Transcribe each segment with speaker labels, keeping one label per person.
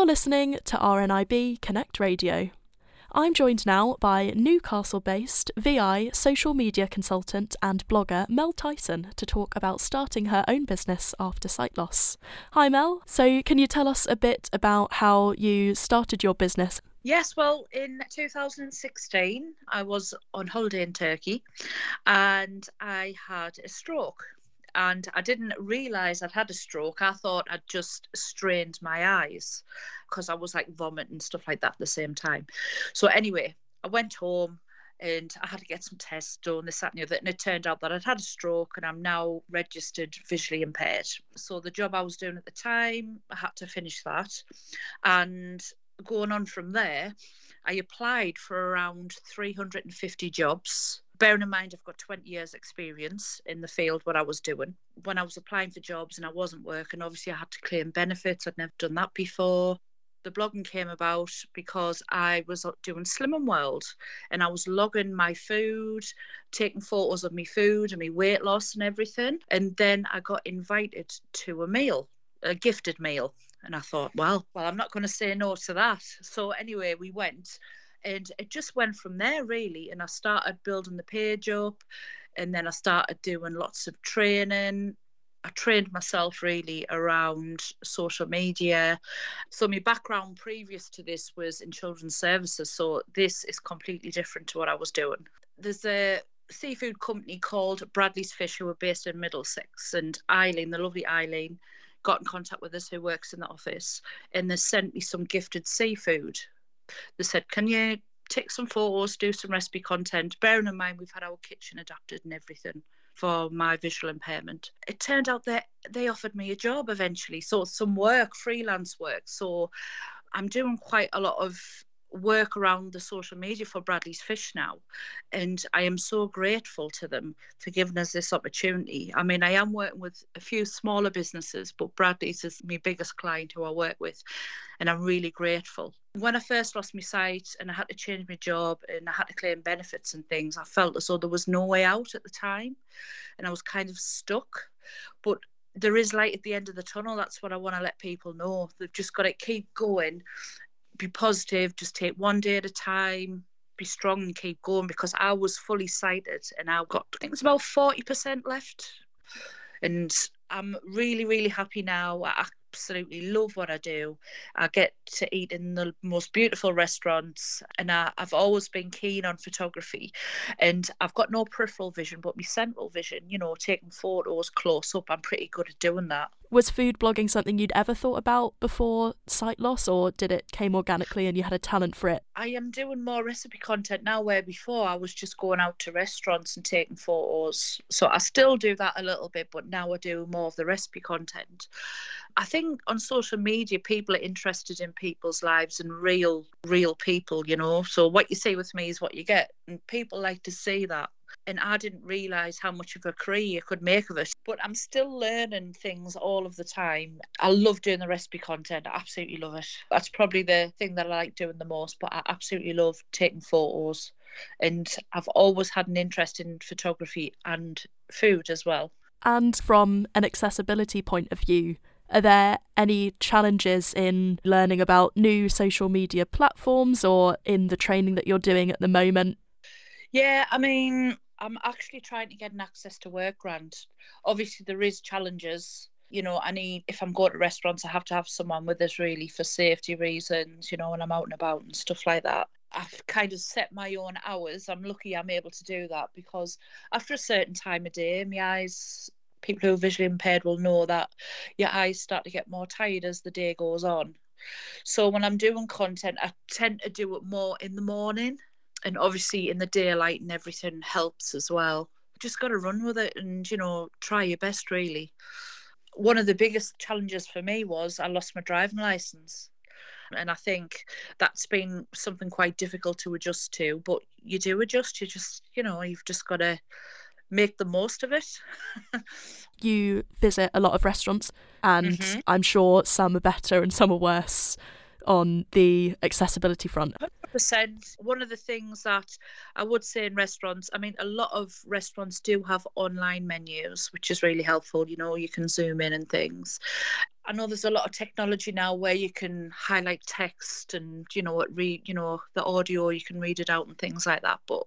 Speaker 1: You're listening to RNIB Connect Radio. I'm joined now by Newcastle-based VI social media consultant and blogger Mel Tyson to talk about starting her own business after sight loss. Hi Mel, so can you tell us a bit about how you started your business?
Speaker 2: Yes, well, in 2016, I was on holiday in Turkey and I had a stroke. And I didn't realise I'd had a stroke. I thought I'd just strained my eyes because I was like vomiting and stuff like that at the same time. So anyway, I went home and I had to get some tests done, this, that and the other. And it turned out that I'd had a stroke and I'm now registered visually impaired. So the job I was doing at the time, I had to finish that. And going on from there, I applied for around 350 jobs. Bearing in mind, I've got 20 years experience in the field, what I was doing. When I was applying for jobs and I wasn't working, obviously I had to claim benefits. I'd never done that before. The blogging came about because I was doing Slimming World and I was logging my food, taking photos of my food and my weight loss and everything. And then I got invited to a meal, a gifted meal. And I thought, well, I'm not going to say no to that. So anyway, we went. And it just went from there, really. And I started building the page up. And then I started doing lots of training. I trained myself really around social media. So my background previous to this was in children's services. So this is completely different to what I was doing. There's a seafood company called Bradley's Fish who are based in Middlesex. And Eileen, the lovely Eileen, got in contact with us, who works in the office. And they sent me some gifted seafood. They said, can you take some photos, do some recipe content? Bearing in mind, we've had our kitchen adapted and everything for my visual impairment. It turned out that they offered me a job eventually. So some work, freelance work. So I'm doing quite a lot of work around the social media for Bradley's Fish now. And I am so grateful to them for giving us this opportunity. I mean, I am working with a few smaller businesses, but Bradley's is my biggest client who I work with. And I'm really grateful. When I first lost my sight and I had to change my job and I had to claim benefits and things, I felt as though there was no way out at the time. And I was kind of stuck. But there is light at the end of the tunnel. That's what I want to let people know. They've just got to keep going. Be positive, just take one day at a time, be strong and keep going, because I was fully sighted and I've got, I think it's about 40% left. And I'm really, really happy now. I absolutely love what I do. I get to eat in the most beautiful restaurants, and I've always been keen on photography. And I've got no peripheral vision, but my central vision, taking photos close up, I'm pretty good at doing that.
Speaker 1: Was food blogging something you'd ever thought about before sight loss, or did it came organically and you had a talent for it?
Speaker 2: I am doing more recipe content now, where before I was just going out to restaurants and taking photos. So I still do that a little bit, but now I do more of the recipe content. I think on social media, people are interested in people's lives and real people, So what you see with me is what you get. And people like to see that. And I didn't realise how much of a career you could make of it. But I'm still learning things all of the time. I love doing the recipe content. I absolutely love it. That's probably the thing that I like doing the most. But I absolutely love taking photos. And I've always had an interest in photography and food as well.
Speaker 1: And from an accessibility point of view, are there any challenges in learning about new social media platforms or in the training that you're doing at the moment?
Speaker 2: Yeah, I mean, I'm actually trying to get an access to work grant. Obviously, there is challenges. If I'm going to restaurants, I have to have someone with us really for safety reasons, when I'm out and about and stuff like that. I've kind of set my own hours. I'm lucky I'm able to do that, because after a certain time of day, my eyes, people who are visually impaired will know that your eyes start to get more tired as the day goes on. So when I'm doing content, I tend to do it more in the morning. And obviously in the daylight and everything helps as well. Just got to run with it and, try your best, really. One of the biggest challenges for me was I lost my driving licence. And I think that's been something quite difficult to adjust to. But you do adjust. You just, you've just got to make the most of it.
Speaker 1: You visit a lot of restaurants, and I'm sure some are better and some are worse on the accessibility front.
Speaker 2: 100%. One of the things that I would say in restaurants, I mean, a lot of restaurants do have online menus, which is really helpful. You can zoom in and things. I know there's a lot of technology now where you can highlight text and, the audio, you can read it out and things like that. But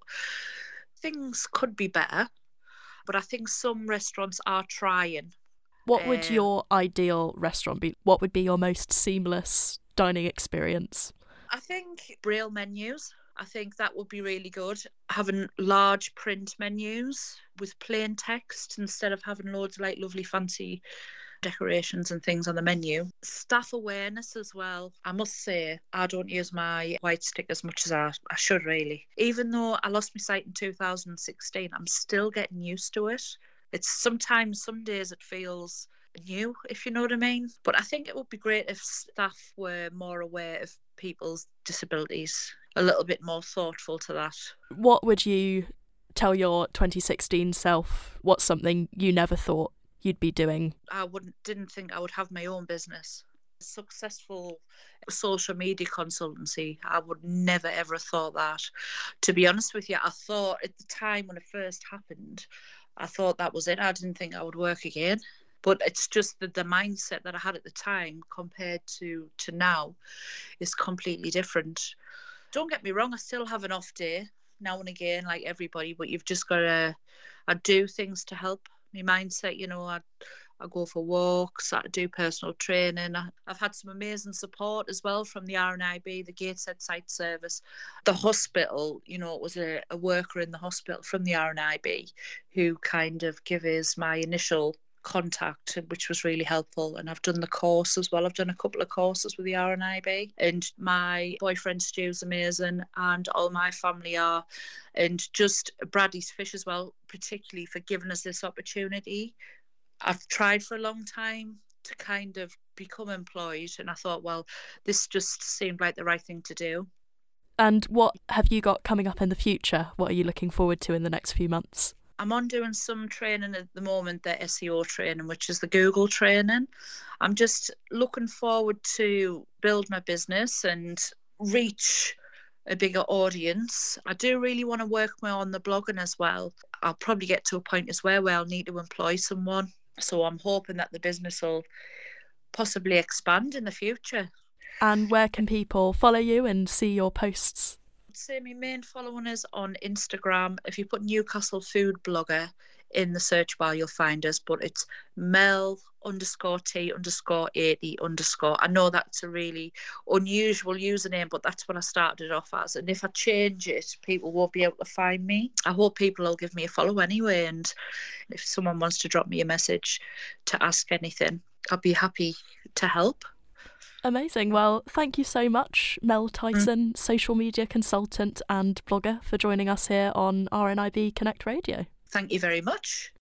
Speaker 2: things could be better. But I think some restaurants are trying.
Speaker 1: What would your ideal restaurant be? What would be your most seamless dining experience?
Speaker 2: I think Braille menus. I think that would be really good. Having large print menus with plain text instead of having loads of lovely fancy decorations and things on the menu. Staff awareness as well. I must say, I don't use my white stick as much as I should really. Even though I lost my sight in 2016, I'm still getting used to it. It's sometimes, some days it feels new, if you know what I mean. But I think it would be great if staff were more aware of people's disabilities, a little bit more thoughtful to that.
Speaker 1: What would you tell your 2016 self? What's something you never thought you'd be doing?
Speaker 2: I didn't think I would have my own business. Successful social media consultancy. I would never ever have thought that. To be honest with you, I thought at the time when it first happened, I thought that was it. I didn't think I would work again. But it's just that the mindset that I had at the time compared to now is completely different. Don't get me wrong, I still have an off day now and again, like everybody, but you've just got to do things to help my mindset. I go for walks, I do personal training. I've had some amazing support as well from the RNIB, the Gateshead Site Service. The hospital, it was a worker in the hospital from the RNIB who kind of gave us my initial contact, which was really helpful. And I've done the course as well. I've done a couple of courses with the RNIB, and my boyfriend Stu's amazing, and all my family are, and just Bradley's Fish as well, particularly for giving us this opportunity. I've tried for a long time to kind of become employed, and I thought, well, this just seemed like the right thing to do.
Speaker 1: And what have you got coming up in the future? What are you looking forward to in the next few months?
Speaker 2: I'm on doing some training at the moment, the SEO training, which is the Google training. I'm just looking forward to build my business and reach a bigger audience. I do really want to work more on the blogging as well. I'll probably get to a point as well where I'll need to employ someone. So I'm hoping that the business will possibly expand in the future.
Speaker 1: And where can people follow you and see your posts?
Speaker 2: I'd say my main following is on Instagram. If you put Newcastle Food Blogger in the search bar, you'll find us, but it's Mel_T_80_. I know that's a really unusual username, but that's what I started it off as. And if I change it, people won't be able to find me. I hope people will give me a follow anyway. And if someone wants to drop me a message to ask anything, I'll be happy to help.
Speaker 1: Amazing. Well, thank you so much, Mel Tyson, social media consultant and blogger, for joining us here on RNIB Connect Radio.
Speaker 2: Thank you very much.